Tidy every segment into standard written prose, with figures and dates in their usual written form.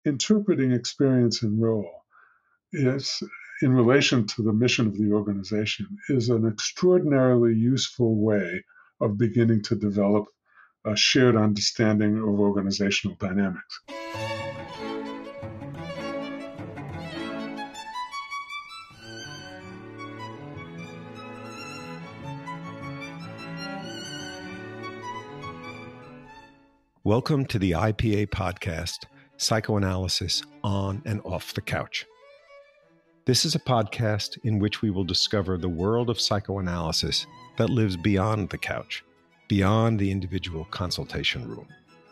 interpreting experience and role is, in relation to the mission of the organization, is an extraordinarily useful way of beginning to develop a shared understanding of organizational dynamics. Welcome to the IPA podcast, Psychoanalysis on and Off the Couch. This is a podcast in which we will discover the world of psychoanalysis that lives beyond the couch, beyond the individual consultation room.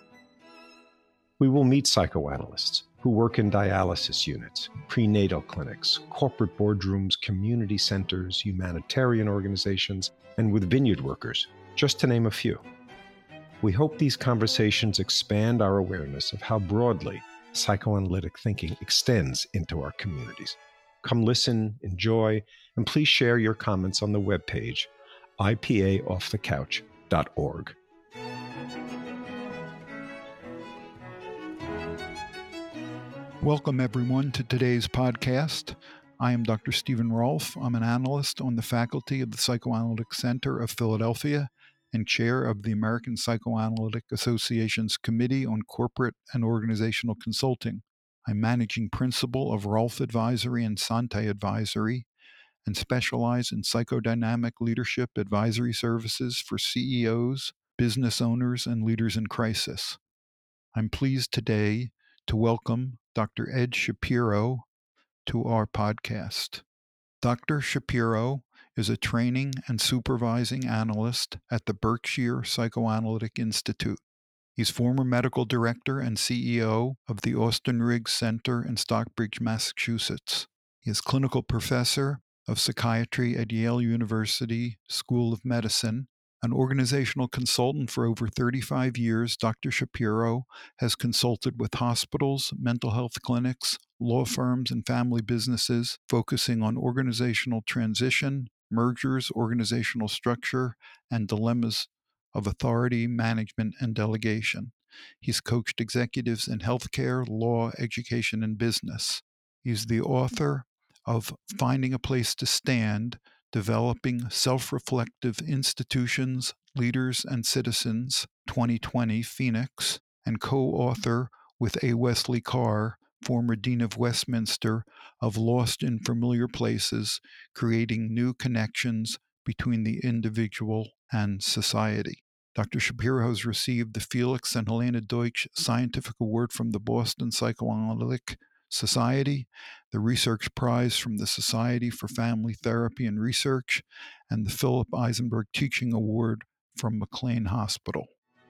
We will meet psychoanalysts who work in dialysis units, prenatal clinics, corporate boardrooms, community centers, humanitarian organizations, and with vineyard workers, just to name a few. We hope these conversations expand our awareness of how broadly psychoanalytic thinking extends into our communities. Come listen, enjoy, and please share your comments on the webpage, ipaoffthecouch.org. Welcome, everyone, to today's podcast. I am Dr. Stephen Rolfe. I'm an analyst on the faculty of the Psychoanalytic Center of Philadelphia and chair of the American Psychoanalytic Association's Committee on Corporate and Organizational Consulting. I'm managing principal of Rolfe Advisory and Sante Advisory and specialize in psychodynamic leadership advisory services for CEOs, business owners, and leaders in crisis. I'm pleased today to welcome Dr. Ed Shapiro to our podcast. Dr. Shapiro is a training and supervising analyst at the Berkshire Psychoanalytic Institute. He's former medical director and CEO of the Austin Riggs Center in Stockbridge, Massachusetts. He is clinical professor of psychiatry at Yale University School of Medicine. An organizational consultant for over 35 years, Dr. Shapiro has consulted with hospitals, mental health clinics, law firms, and family businesses, focusing on organizational transition, mergers, organizational structure, and dilemmas of authority, management, and delegation. He's coached executives in healthcare, law, education, and business. He's the author of Finding a Place to Stand, Developing Self-Reflective Institutions, Leaders, and Citizens, 2020, Phoenix, and co-author with A. Wesley Carr, former Dean of Westminster, of Lost in Familiar Places, Creating New Connections Between the Individual and Society. Dr. Shapiro has received the Felix and Helena Deutsch Scientific Award from the Boston Psychoanalytic Society, the Research Prize from the Society for Family Therapy and Research, and the Philip Eisenberg Teaching Award from McLean Hospital.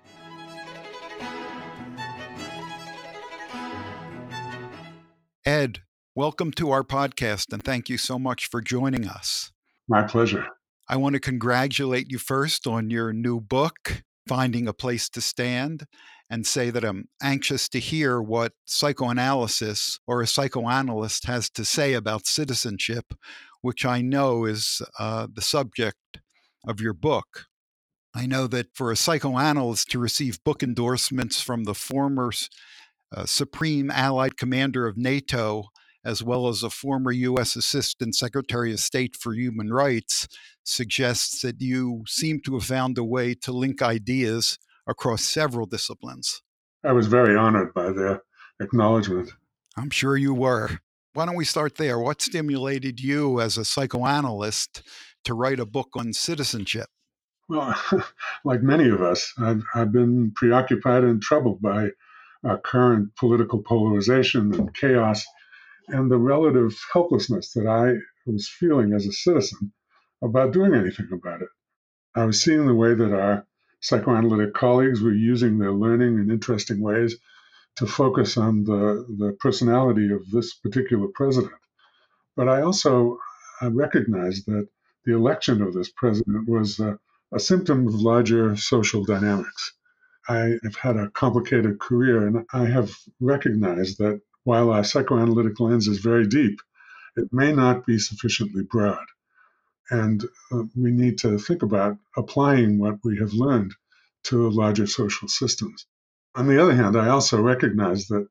Ed, welcome to our podcast, and thank you so much for joining us. My pleasure. I want to congratulate you first on your new book, Finding a Place to Stand, and say that I'm anxious to hear what psychoanalysis or a psychoanalyst has to say about citizenship, which I know is the subject of your book. I know that for a psychoanalyst to receive book endorsements from the former Supreme Allied Commander of NATO, as well as a former U.S. Assistant Secretary of State for Human Rights, suggests that you seem to have found a way to link ideas across several disciplines. I was very honored by their acknowledgement. I'm sure you were. Why don't we start there? What stimulated you as a psychoanalyst to write a book on citizenship? Well, like many of us, I've been preoccupied and troubled by current political polarization and chaos and the relative helplessness that I was feeling as a citizen about doing anything about it. I was seeing the way that our psychoanalytic colleagues were using their learning in interesting ways to focus on the personality of this particular president. But I also recognized that the election of this president was a symptom of larger social dynamics. I have had a complicated career, and I have recognized that while our psychoanalytic lens is very deep, it may not be sufficiently broad. And we need to think about applying what we have learned to larger social systems. On the other hand, I also recognize that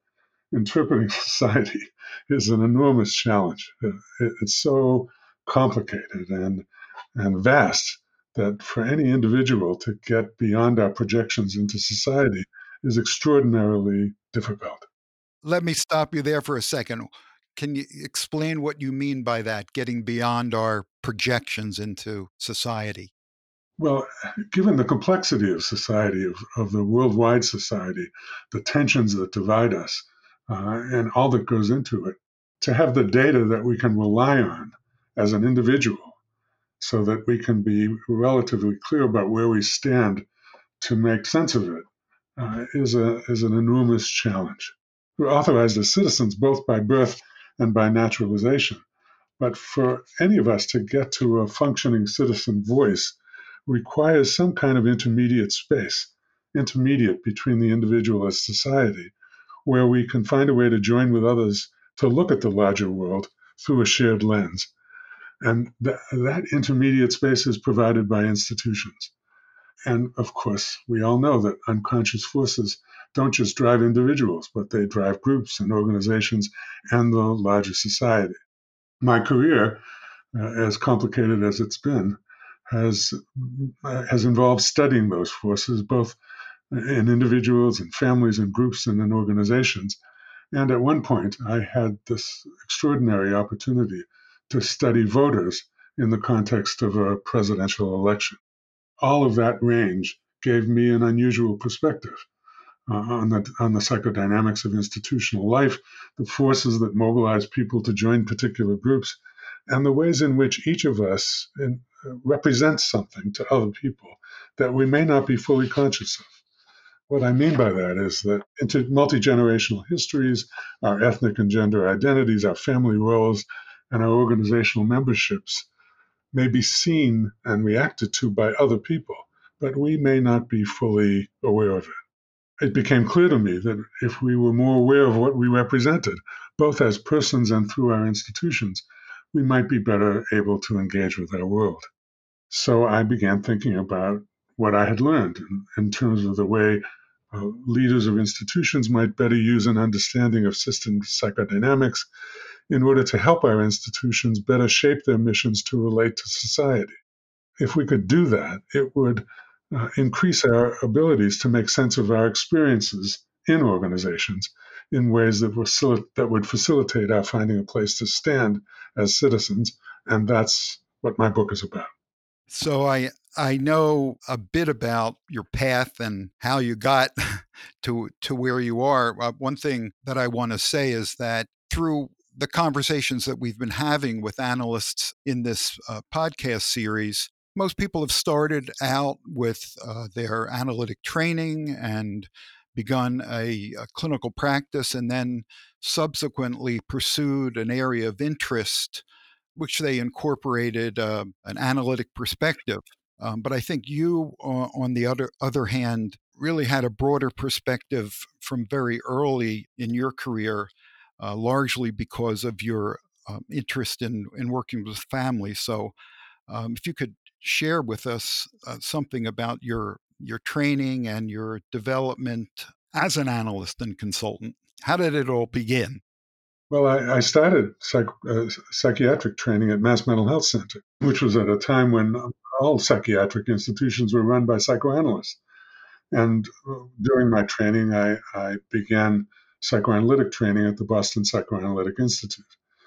interpreting society is an enormous challenge. It's so complicated and vast that for any individual to get beyond our projections into society is extraordinarily difficult. Let me stop you there for a second. Can you explain what you mean by that, getting beyond our projections into society? Well, given the complexity of society, of the worldwide society, the tensions that divide us, and all that goes into it, to have the data that we can rely on as an individual so that we can be relatively clear about where we stand to make sense of it is an enormous challenge. We're authorized as citizens both by birth and by naturalization. But for any of us to get to a functioning citizen voice requires some kind of intermediate space, intermediate between the individual and society, where we can find a way to join with others to look at the larger world through a shared lens. And that intermediate space is provided by institutions. And of course, we all know that unconscious forces don't just drive individuals, but they drive groups and organizations and the larger society. My career, as complicated as it's been, has involved studying those forces, both in individuals and families and groups and in organizations. And at one point, I had this extraordinary opportunity to study voters in the context of a presidential election. All of that range gave me an unusual perspective on the psychodynamics of institutional life, the forces that mobilize people to join particular groups, and the ways in which each of us represents something to other people that we may not be fully conscious of. What I mean by that is that into multi-generational histories, our ethnic and gender identities, our family roles, and our organizational memberships may be seen and reacted to by other people, but we may not be fully aware of it. It became clear to me that if we were more aware of what we represented, both as persons and through our institutions, we might be better able to engage with our world. So I began thinking about what I had learned in terms of the way leaders of institutions might better use an understanding of system psychodynamics in order to help our institutions better shape their missions to relate to society. If we could do that, it would increase our abilities to make sense of our experiences in organizations in ways that would facilitate our finding a place to stand as citizens. And that's what my book is about. So I know a bit about your path and how you got to where you are. One thing that I want to say is that through the conversations that we've been having with analysts in this podcast series, most people have started out with their analytic training and begun a clinical practice and then subsequently pursued an area of interest which they incorporated an analytic perspective. But I think you, on the other hand, really had a broader perspective from very early in your career, largely because of your interest in working with families. So if you could share with us something about your training and your development as an analyst and consultant. How did it all begin? Well, I started psychiatric training at Mass Mental Health Center, which was at a time when all psychiatric institutions were run by psychoanalysts. And during my training, I began psychoanalytic training at the Boston Psychoanalytic Institute.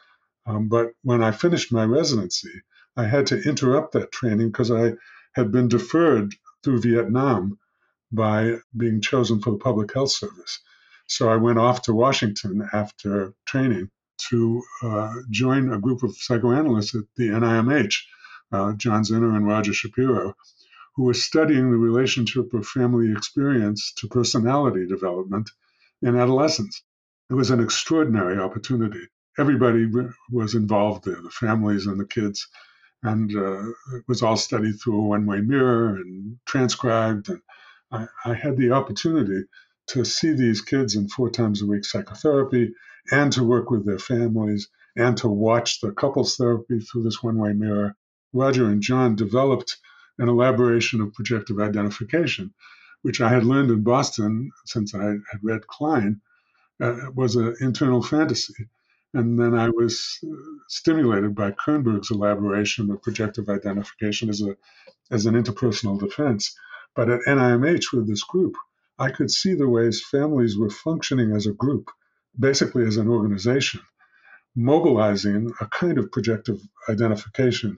But when I finished my residency, I had to interrupt that training because I had been deferred through Vietnam by being chosen for the Public Health Service. So I went off to Washington after training to join a group of psychoanalysts at the NIMH, John Zinner and Roger Shapiro, who were studying the relationship of family experience to personality development in adolescence. It was an extraordinary opportunity. Everybody was involved there, the families and the kids, and it was all studied through a one-way mirror and transcribed. And I had the opportunity to see these kids in 4 times a week psychotherapy and to work with their families and to watch the couples therapy through this one-way mirror. Roger and John developed an elaboration of projective identification, which I had learned in Boston since I had read Klein, was an internal fantasy. And then I was stimulated by Kernberg's elaboration of projective identification as an interpersonal defense. But at NIMH with this group, I could see the ways families were functioning as a group, basically as an organization, mobilizing a kind of projective identification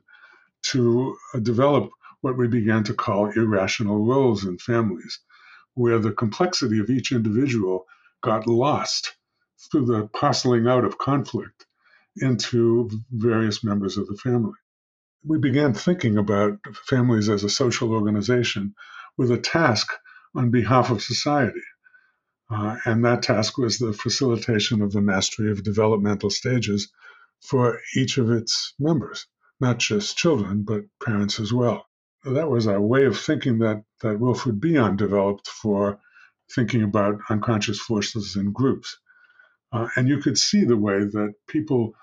to develop what we began to call irrational roles in families, where the complexity of each individual got lost through the parceling out of conflict into various members of the family. We began thinking about families as a social organization with a task on behalf of society. And that task was the facilitation of the mastery of developmental stages for each of its members, not just children, but parents as well. That was a way of thinking that Wilfred Bion developed for thinking about unconscious forces in groups. And you could see the way that people,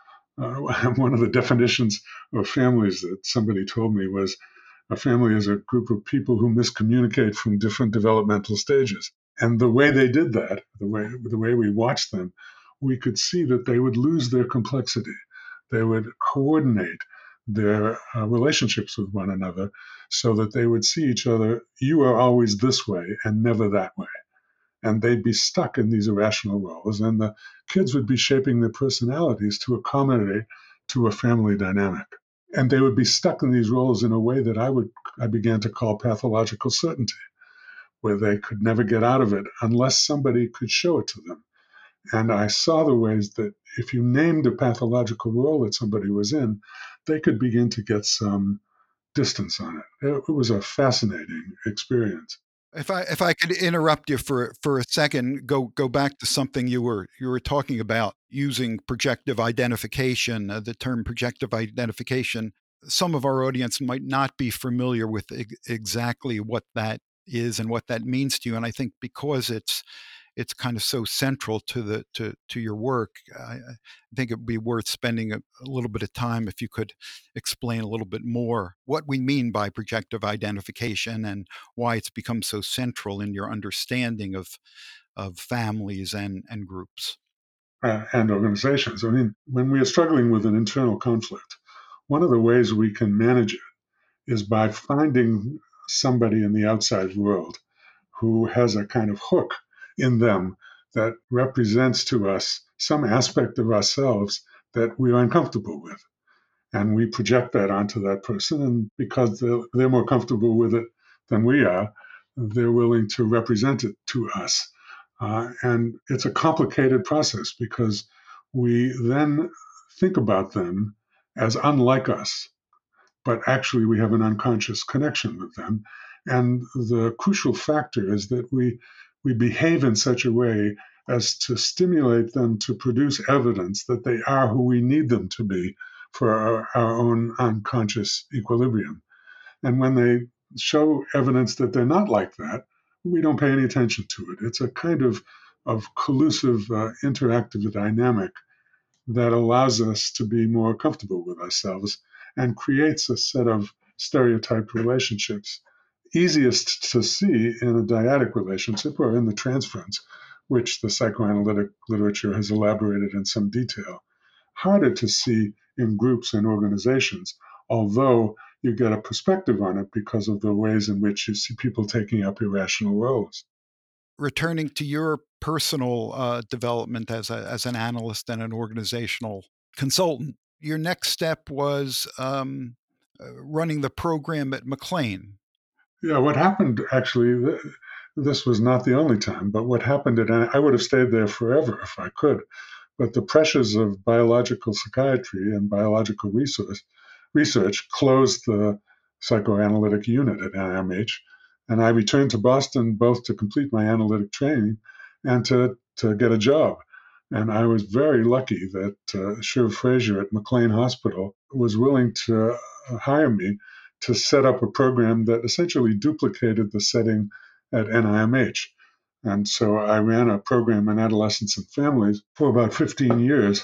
one of the definitions of families that somebody told me was a family is a group of people who miscommunicate from different developmental stages. And the way they did that, the way we watched them, we could see that they would lose their complexity. They would coordinate their relationships with one another so that they would see each other, you are always this way and never that way. And they'd be stuck in these irrational roles, and the kids would be shaping their personalities to accommodate to a family dynamic. And they would be stuck in these roles in a way that I began to call pathological certainty, where they could never get out of it unless somebody could show it to them. And I saw the ways that if you named a pathological role that somebody was in, they could begin to get some distance on it. It was a fascinating experience. If I could interrupt you for a second, go back to something you were talking about using projective identification, the term projective identification. Some of our audience might not be familiar with exactly what that is and what that means to you, and I think because it's kind of so central to your work, I think it would be worth spending a little bit of time if you could explain a little bit more what we mean by projective identification and why it's become so central in your understanding of families and groups. And organizations. I mean, when we are struggling with an internal conflict, one of the ways we can manage it is by finding somebody in the outside world who has a kind of hook in them that represents to us some aspect of ourselves that we are uncomfortable with. And we project that onto that person. And because they're more comfortable with it than we are, they're willing to represent it to us. And it's a complicated process because we then think about them as unlike us, but actually we have an unconscious connection with them. And the crucial factor is that we behave in such a way as to stimulate them to produce evidence that they are who we need them to be for our own unconscious equilibrium. And when they show evidence that they're not like that, we don't pay any attention to it. It's a kind of collusive, interactive dynamic that allows us to be more comfortable with ourselves and creates a set of stereotyped relationships. Easiest to see in a dyadic relationship or in the transference, which the psychoanalytic literature has elaborated in some detail. Harder to see in groups and organizations, although you get a perspective on it because of the ways in which you see people taking up irrational roles. Returning to your personal development as an analyst and an organizational consultant, your next step was running the program at McLean. Yeah, what happened actually, this was not the only time, but what happened I would have stayed there forever if I could. But the pressures of biological psychiatry and biological research closed the psychoanalytic unit at NIMH. And I returned to Boston both to complete my analytic training and to get a job. And I was very lucky that Shiv Fraser at McLean Hospital was willing to hire me to set up a program that essentially duplicated the setting at NIMH. And so I ran a program in adolescents and families for about 15 years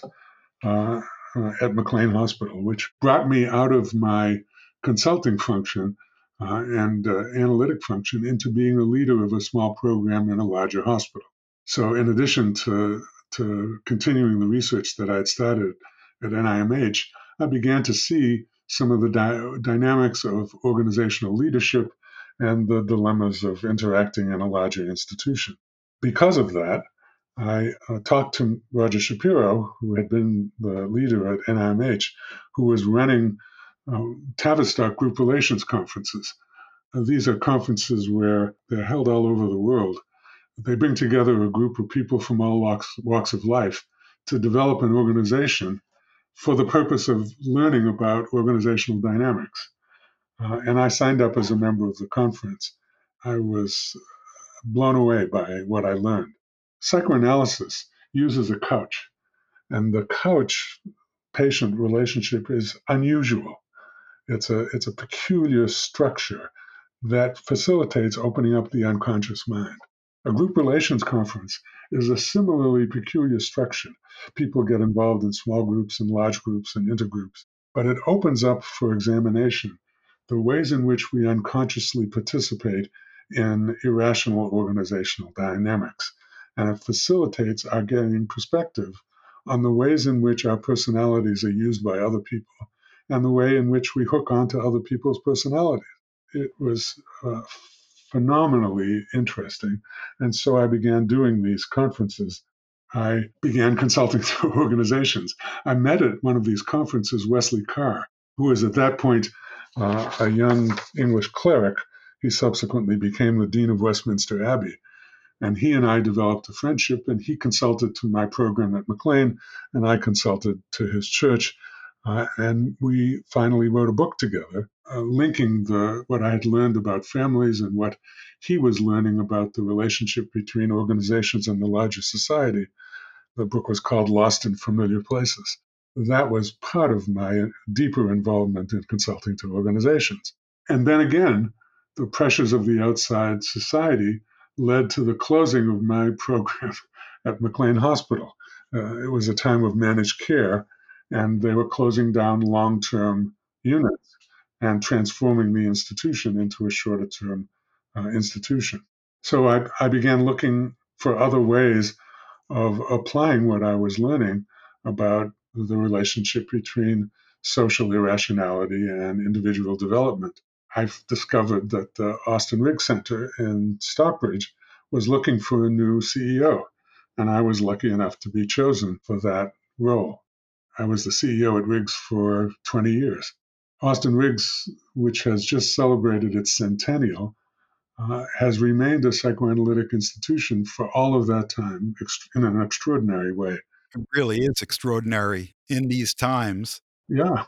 at McLean Hospital, which brought me out of my consulting function and analytic function into being a leader of a small program in a larger hospital. So in addition to to continuing the research that I had started at NIMH, I began to see some of the dynamics of organizational leadership and the dilemmas of interacting in a larger institution. Because of that, I talked to Roger Shapiro, who had been the leader at NIMH, who was running Tavistock Group Relations conferences. These are conferences where they're held all over the world. They bring together a group of people from all walks of life to develop an organization for the purpose of learning about organizational dynamics. And I signed up as a member of the conference. I was blown away by what I learned. Psychoanalysis uses a couch, and the couch patient relationship is unusual. It's a peculiar structure that facilitates opening up the unconscious mind. A group relations conference is a similarly peculiar structure. People get involved in small groups and large groups and intergroups, but it opens up for examination the ways in which we unconsciously participate in irrational organizational dynamics. And it facilitates our gaining perspective on the ways in which our personalities are used by other people and the way in which we hook onto other people's personalities. It was phenomenally interesting. And so I began doing these conferences. I began consulting to organizations. I met at one of these conferences Wesley Carr, who was at that point a young English cleric. He subsequently became the Dean of Westminster Abbey. And he and I developed a friendship, and he consulted to my program at McLean, and I consulted to his church. And we finally wrote a book together, linking what I had learned about families and what he was learning about the relationship between organizations and the larger society. The book was called Lost in Familiar Places. That was part of my deeper involvement in consulting to organizations. And then again, the pressures of the outside society led to the closing of my program at McLean Hospital. It was a time of managed care, and they were closing down long-term units and transforming the institution into a shorter-term institution. So I began looking for other ways of applying what I was learning about the relationship between social irrationality and individual development. I've discovered that the Austin Riggs Center in Stockbridge was looking for a new CEO, and I was lucky enough to be chosen for that role. I was the CEO at Riggs for 20 years. Austin Riggs, which has just celebrated its centennial, has remained a psychoanalytic institution for all of that time in an extraordinary way. It really is extraordinary in these times. Yeah,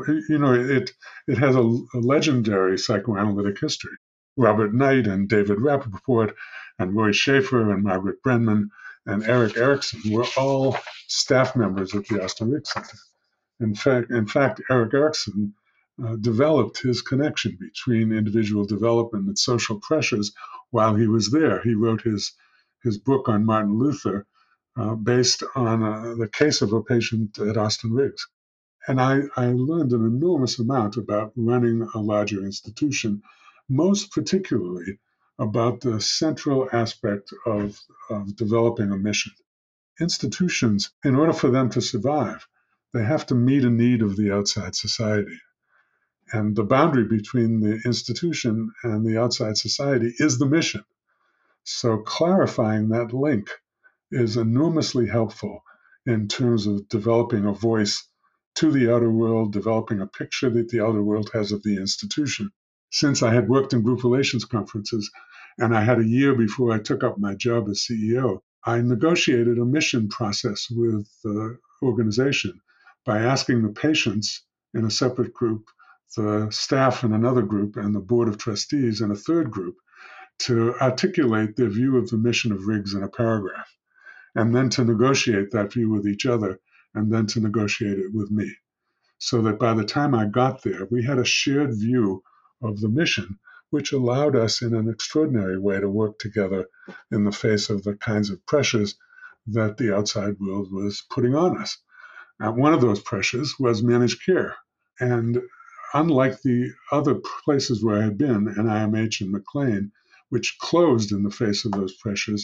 it has a legendary psychoanalytic history. Robert Knight and David Rappaport and Roy Schaefer and Margaret Brenman and Erik Erikson were all staff members at the Austin Riggs Center. In fact, Erik Erikson developed his connection between individual development and social pressures while he was there. He wrote his book on Martin Luther based on the case of a patient at Austin Riggs. And I learned an enormous amount about running a larger institution, most particularly about the central aspect of developing a mission. Institutions, in order for them to survive, they have to meet a need of the outside society. And the boundary between the institution and the outside society is the mission. So clarifying that link is enormously helpful in terms of developing a voice to the outer world, developing a picture that the outer world has of the institution. Since I had worked in group relations conferences, and I had a year before I took up my job as CEO, I negotiated a mission process with the organization by asking the patients in a separate group, the staff in another group, and the board of trustees in a third group to articulate their view of the mission of Riggs in a paragraph, and then to negotiate that view with each other, and then to negotiate it with me. So that by the time I got there, we had a shared view of the mission, which allowed us in an extraordinary way to work together in the face of the kinds of pressures that the outside world was putting on us. One of those pressures was managed care. And unlike the other places where I had been, NIMH and McLean, which closed in the face of those pressures,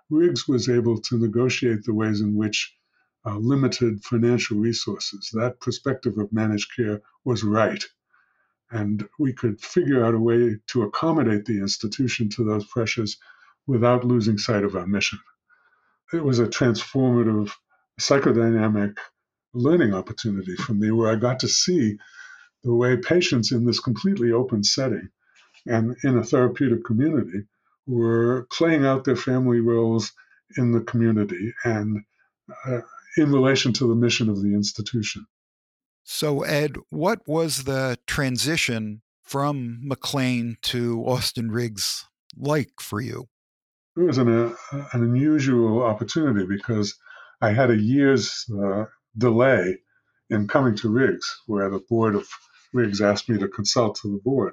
Riggs was able to negotiate the ways in which limited financial resources, that perspective of managed care was right. And we could figure out a way to accommodate the institution to those pressures without losing sight of our mission. It was a transformative psychodynamic learning opportunity for me where I got to see the way patients in this completely open setting and in a therapeutic community were playing out their family roles in the community and in relation to the mission of the institution. So, Ed, what was the transition from McLean to Austin Riggs like for you? It was an unusual opportunity because I had a year's delay in coming to Riggs, where the board of Riggs asked me to consult to the board.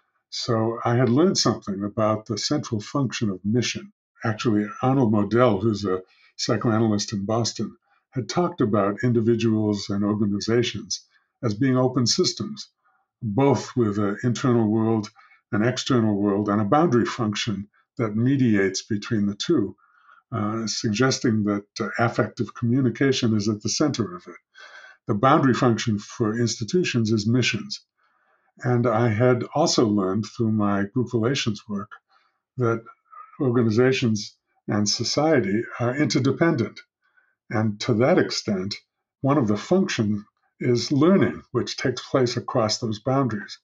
So I had learned something about the central function of mission. Actually, Arnold Modell, who's a psychoanalyst in Boston, had talked about individuals and organizations as being open systems, both with an internal world, an external world, and a boundary function that mediates between the two, suggesting that affective communication is at the center of it. The boundary function for institutions is missions. And I had also learned through my group relations work that organizations and society are interdependent. And to that extent, one of the functions is learning, which takes place across those boundaries.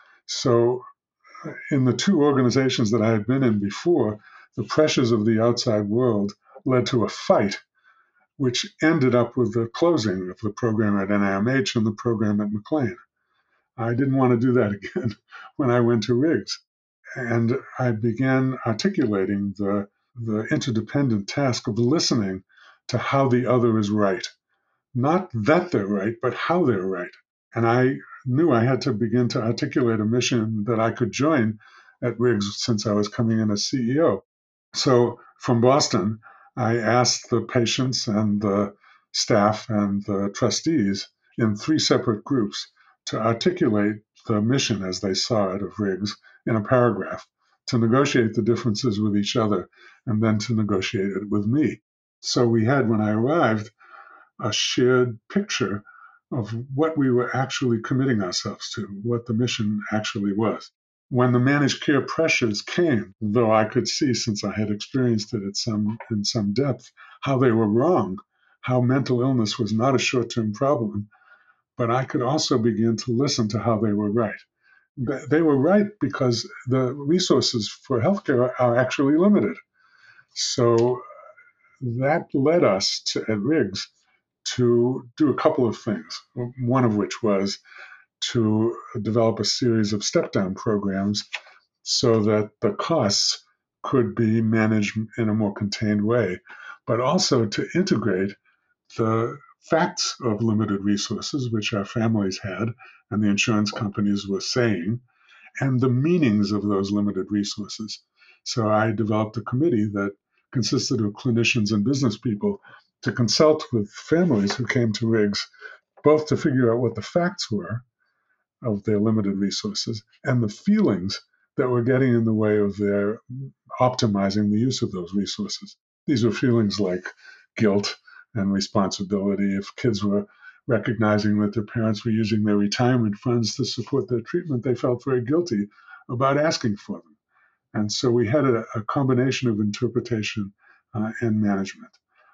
So, in the two organizations that I had been in before, the pressures of the outside world led to a fight, which ended up with the closing of the program at NIMH and the program at McLean. I didn't want to do that again when I went to Riggs. And I began articulating the interdependent task of listening to how the other is right. Not that they're right, but how they're right. And I knew I had to begin to articulate a mission that I could join at Riggs since I was coming in as CEO. So from Boston, I asked the patients and the staff and the trustees in 3 separate groups to articulate the mission as they saw it of Riggs in a paragraph, to negotiate the differences with each other, and then to negotiate it with me. So we had, when I arrived, a shared picture of what we were actually committing ourselves to, what the mission actually was. When the managed care pressures came, though I could see, since I had experienced it in some depth, how they were wrong, how mental illness was not a short-term problem, but I could also begin to listen to how they were right. They were right because the resources for healthcare are actually limited. So that led us at Riggs to do a couple of things, one of which was to develop a series of step-down programs so that the costs could be managed in a more contained way, but also to integrate the facts of limited resources, which our families had and the insurance companies were saying, and the meanings of those limited resources. So I developed a committee that consisted of clinicians and business people to consult with families who came to Riggs, both to figure out what the facts were of their limited resources and the feelings that were getting in the way of their optimizing the use of those resources. These were feelings like guilt and responsibility. If kids were recognizing that their parents were using their retirement funds to support their treatment, they felt very guilty about asking for them. And so we had a combination of interpretation and management,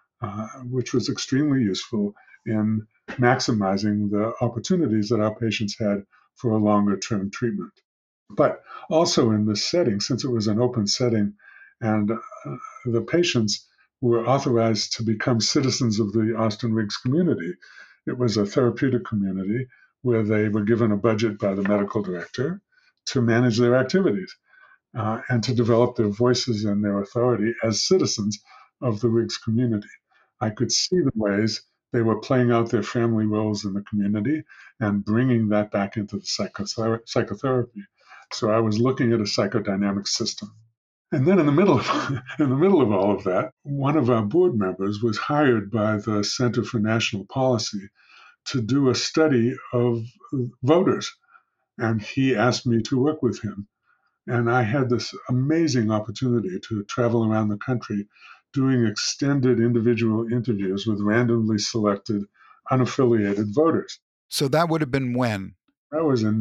which was extremely useful in maximizing the opportunities that our patients had for a longer term treatment. But also in this setting, since it was an open setting and the patients were authorized to become citizens of the Austin Riggs community, it was a therapeutic community where they were given a budget by the medical director to manage their activities and to develop their voices and their authority as citizens of the Riggs community. I could see the ways they were playing out their family roles in the community and bringing that back into the psychotherapy. So I was looking at a psychodynamic system. And then in the middle of all of that, one of our board members was hired by the Center for National Policy to do a study of voters. And he asked me to work with him. And I had this amazing opportunity to travel around the country doing extended individual interviews with randomly selected unaffiliated voters. So that would have been when? That was in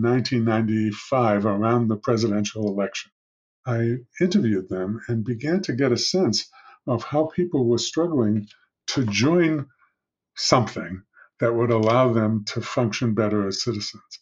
1995, around the presidential election. I interviewed them and began to get a sense of how people were struggling to join something that would allow them to function better as citizens.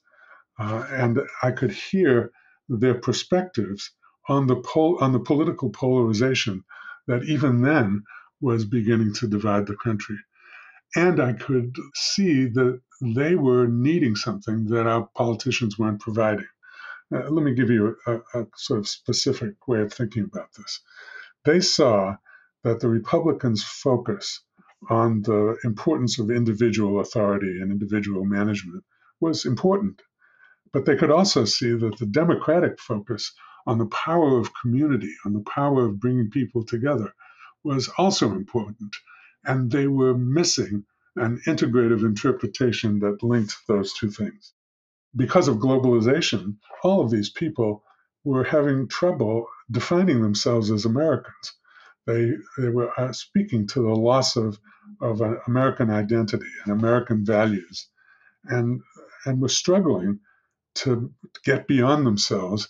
And I could hear their perspectives on the political polarization that even then was beginning to divide the country. And I could see that they were needing something that our politicians weren't providing. Let me give you a sort of specific way of thinking about this. They saw that the Republicans' focus on the importance of individual authority and individual management was important. But they could also see that the Democratic focus on the power of community, on the power of bringing people together, was also important. And they were missing an integrative interpretation that linked those two things. Because of globalization, all of these people were having trouble defining themselves as Americans. They were speaking to the loss of an American identity and American values, and were struggling to get beyond themselves.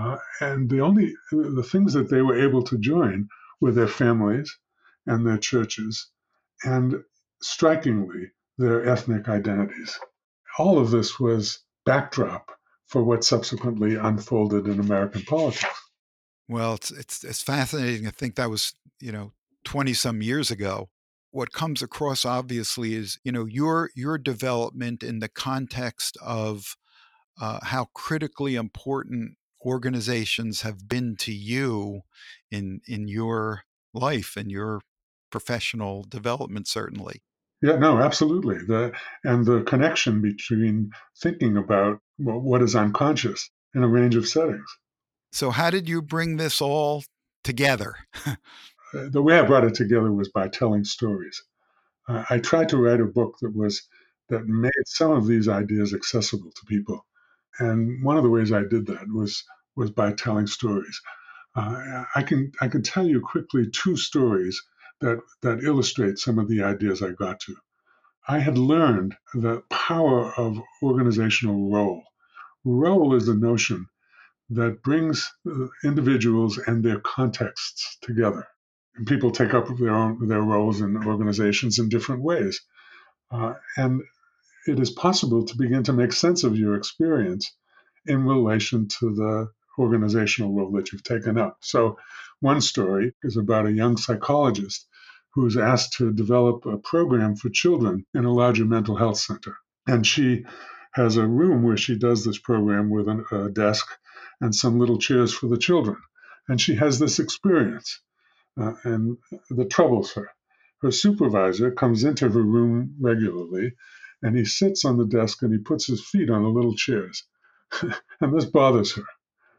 And the things that they were able to join were their families and their churches, and strikingly, their ethnic identities. All of this was backdrop for what subsequently unfolded in American politics. Well, it's fascinating to think that was 20 some years ago. What comes across obviously is your development in the context of how critically important organizations have been to you in your life and your professional development, certainly. Yeah, no, absolutely. And the connection between thinking about what is unconscious in a range of settings. So how did you bring this all together? The way I brought it together was by telling stories. I tried to write a book that made some of these ideas accessible to people, and one of the ways I did that was by telling stories. I can tell you quickly two stories that illustrate some of the ideas I got to. I had learned the power of organizational role. Role is the notion that brings individuals and their contexts together. And people take up their roles in organizations in different ways, and it is possible to begin to make sense of your experience in relation to the organizational role that you've taken up. So, one story is about a young psychologist who is asked to develop a program for children in a larger mental health center. And she has a room where she does this program with a desk and some little chairs for the children. And she has this experience, and that troubles her. Her supervisor comes into her room regularly, and he sits on the desk and he puts his feet on the little chairs. And this bothers her.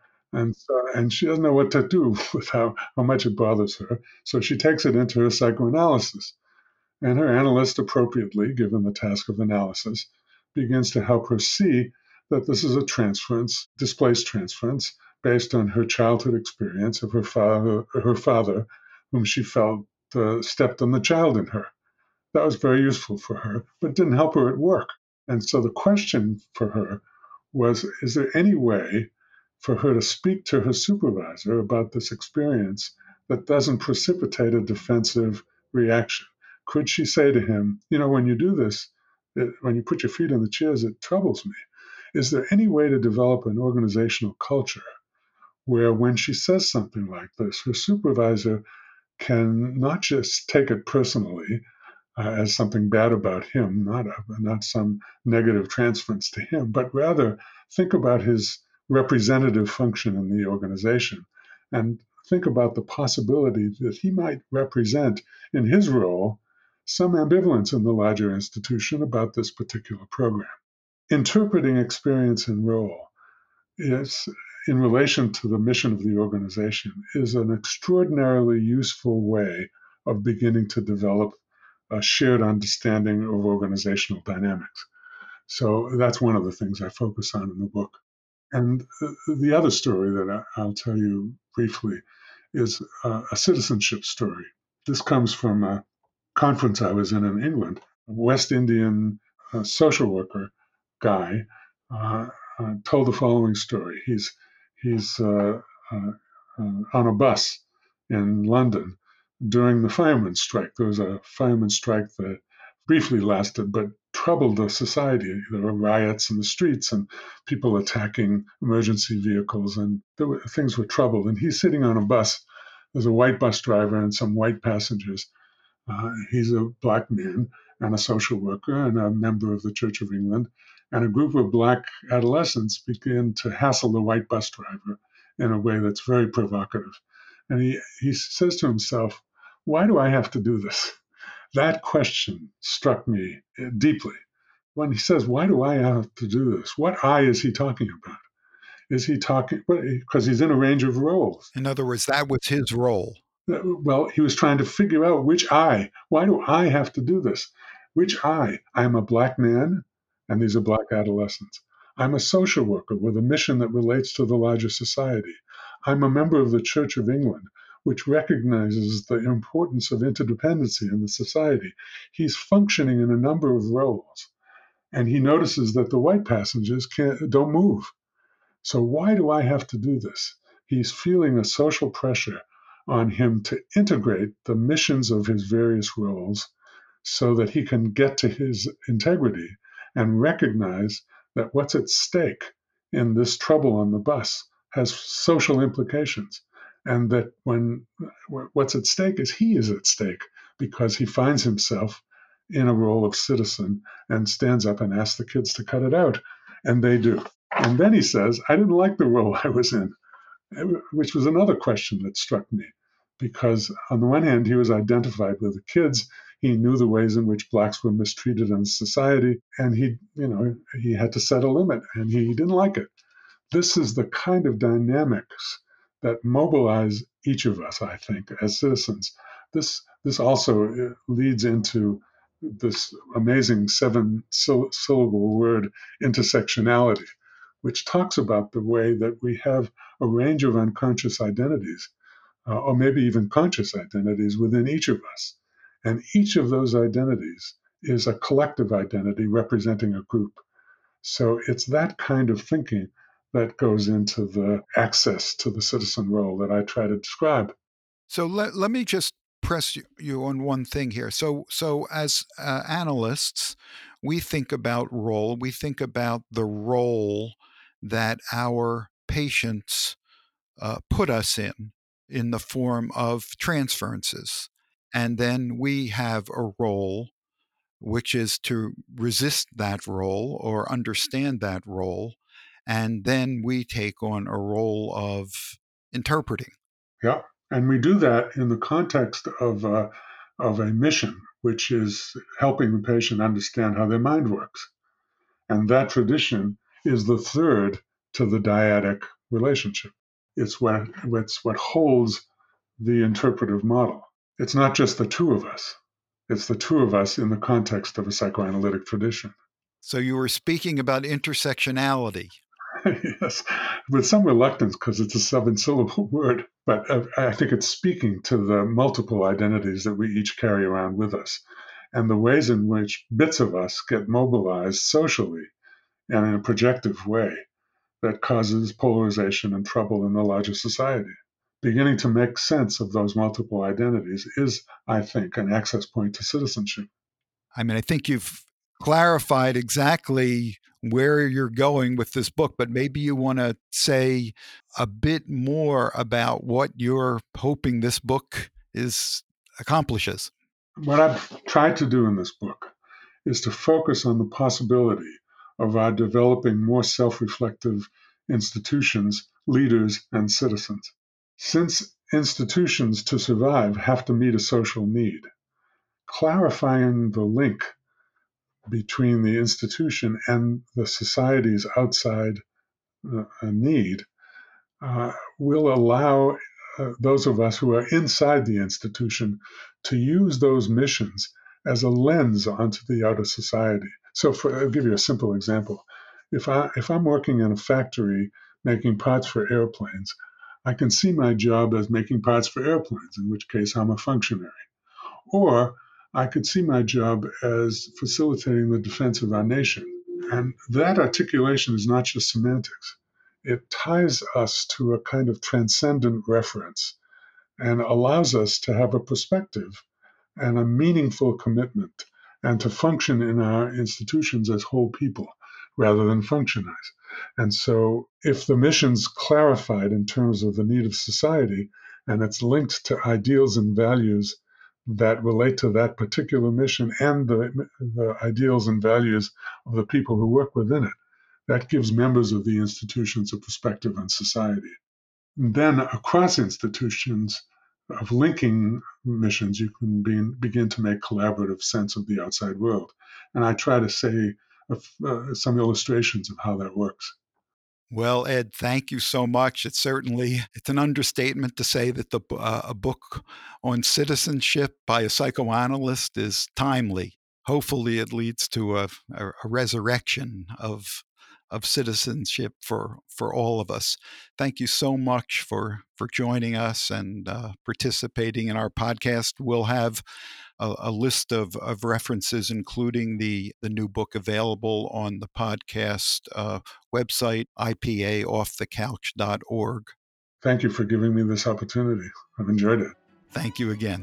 And she doesn't know what to do with how much it bothers her. So she takes it into her psychoanalysis. And her analyst, appropriately given the task of analysis, begins to help her see that this is a transference, displaced transference, based on her childhood experience of her father, whom she felt stepped on the child in her. That was very useful for her, but didn't help her at work. And so the question for her was, is there any way for her to speak to her supervisor about this experience that doesn't precipitate a defensive reaction? Could she say to him, when you do this, when you put your feet on the chairs, it troubles me. Is there any way to develop an organizational culture where when she says something like this, her supervisor can not just take it personally as something bad about him, not some negative transference to him, but rather think about his representative function in the organization and think about the possibility that he might represent in his role some ambivalence in the larger institution about this particular program. Interpreting experience and role is, in relation to the mission of the organization, is an extraordinarily useful way of beginning to develop a shared understanding of organizational dynamics. So that's one of the things I focus on in the book. And the other story that I'll tell you briefly is a citizenship story. This comes from a conference I was in England. A West Indian social worker guy told the following story. He's on a bus in London during the firemen's strike. There was a firemen's strike that briefly lasted, but troubled the society. There were riots in the streets and people attacking emergency vehicles, and things were troubled. And he's sitting on a bus. There's a white bus driver and some white passengers. He's a black man and a social worker and a member of the Church of England. And a group of black adolescents begin to hassle the white bus driver in a way that's very provocative. And he says to himself, why do I have to do this? That question struck me deeply. When he says, why do I have to do this? What I is he talking about? Is he talking, because he's in a range of roles. In other words, that was his role. Well, he was trying to figure out which I. Why do I have to do this? Which I? I'm a black man, and these are black adolescents. I'm a social worker with a mission that relates to the larger society. I'm a member of the Church of England, which recognizes the importance of interdependency in the society. He's functioning in a number of roles, and he notices that the white passengers don't move. So why do I have to do this? He's feeling a social pressure on him to integrate the missions of his various roles so that he can get to his integrity and recognize that what's at stake in this trouble on the bus has social implications. And that when what's at stake is he is at stake because he finds himself in a role of citizen and stands up and asks the kids to cut it out. And they do. And then he says, I didn't like the role I was in, which was another question that struck me. Because on the one hand, he was identified with the kids. He knew the ways in which blacks were mistreated in society, and he had to set a limit, and he didn't like it. This is the kind of dynamics that mobilize each of us, I think, as citizens. This also leads into this amazing 7-syllable word, intersectionality, which talks about the way that we have a range of unconscious identities, or maybe even conscious identities within each of us. And each of those identities is a collective identity representing a group. So it's that kind of thinking that goes into the access to the citizen role that I try to describe. So let me just press you on one thing here. So as analysts, we think about role. We think about the role that our patients put us in the form of transferences. And then we have a role, which is to resist that role or understand that role. And then we take on a role of interpreting. Yeah. And we do that in the context of a mission, which is helping the patient understand how their mind works. And that tradition is the third to the dyadic relationship. It's what holds the interpretive model. It's not just the two of us. It's the two of us in the context of a psychoanalytic tradition. So you were speaking about intersectionality. Yes, with some reluctance because it's a 7-syllable word, but I think it's speaking to the multiple identities that we each carry around with us and the ways in which bits of us get mobilized socially and in a projective way that causes polarization and trouble in the larger society. Beginning to make sense of those multiple identities is, I think, an access point to citizenship. I mean, I think you've clarified exactly where you're going with this book, but maybe you want to say a bit more about what you're hoping this book accomplishes. What I've tried to do in this book is to focus on the possibility of our developing more self-reflective institutions, leaders, and citizens. Since institutions to survive have to meet a social need, clarifying the link between the institution and the society's outside need will allow those of us who are inside the institution to use those missions as a lens onto the outer society. So I'll give you a simple example. If I'm working in a factory making parts for airplanes, I can see my job as making parts for airplanes, in which case I'm a functionary. Or I could see my job as facilitating the defense of our nation. And that articulation is not just semantics. It ties us to a kind of transcendent reference and allows us to have a perspective and a meaningful commitment and to function in our institutions as whole people rather than functionize. And so if the mission's clarified in terms of the need of society and it's linked to ideals and values that relate to that particular mission and the ideals and values of the people who work within it, that gives members of the institutions a perspective on society. And then across institutions of linking missions, you can begin to make collaborative sense of the outside world. And I try to say some illustrations of how that works. Well, Ed, thank you so much. It's an understatement to say that a book on citizenship by a psychoanalyst is timely. Hopefully it leads to a resurrection of citizenship for all of us. Thank you so much for joining us and participating in our podcast. We'll have a list of references, including the new book, available on the podcast website, ipaoffthecouch.org. Thank you for giving me this opportunity. I've enjoyed it. Thank you again.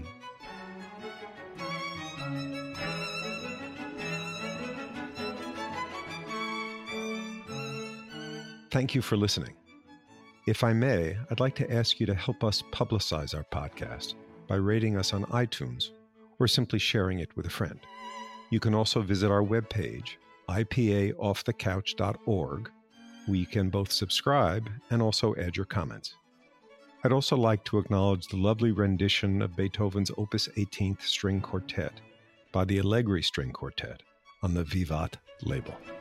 Thank you for listening. If I may, I'd like to ask you to help us publicize our podcast by rating us on iTunes or simply sharing it with a friend. You can also visit our webpage, ipaoffthecouch.org, where you can both subscribe and also add your comments. I'd also like to acknowledge the lovely rendition of Beethoven's Opus 18th String Quartet by the Allegri String Quartet on the Vivat label.